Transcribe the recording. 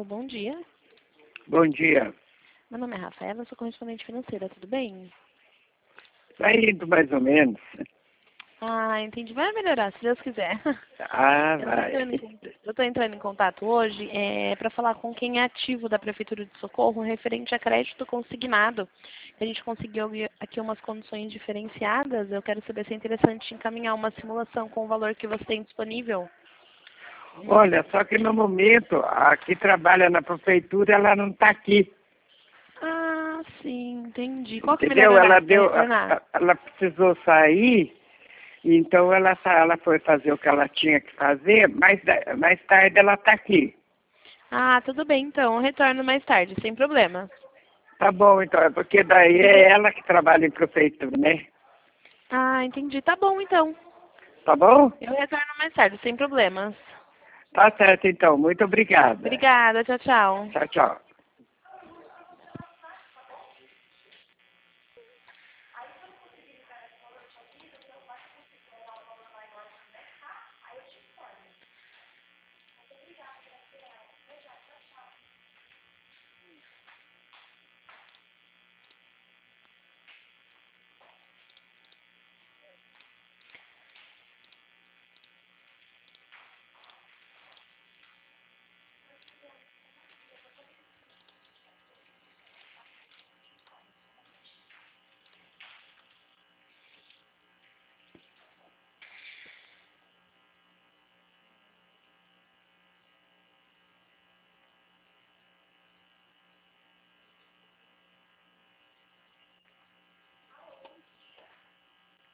bom dia. Bom dia. Meu nome é Rafaela, eu sou correspondente financeira, tudo bem? Vai indo mais ou menos. Ah, entendi. Vai melhorar, se Deus quiser. Ah, Eu vai. estou entrando em contato hoje para falar com quem é ativo da Prefeitura de Socorro referente a crédito consignado. A gente conseguiu aqui umas condições diferenciadas. Eu quero saber se é interessante encaminhar uma simulação com o valor que você tem disponível. Olha, só que no momento, a que trabalha na prefeitura, ela não está aqui. Ah, sim, entendi. Qual que é o Entendeu? melhor Ela horário para deu, retornar? ela precisou sair, então ela foi fazer o que ela tinha que fazer, mais tarde ela está aqui. Ah, tudo bem, então. Eu retorno mais tarde, sem problema. Tá bom, então, é porque daí é ela que trabalha em prefeitura, né? Ah, entendi. Tá bom, então. Tá bom? Eu retorno mais tarde, sem problemas. Tá certo, então. Muito obrigada. Obrigada, tchau, tchau. Tchau, tchau.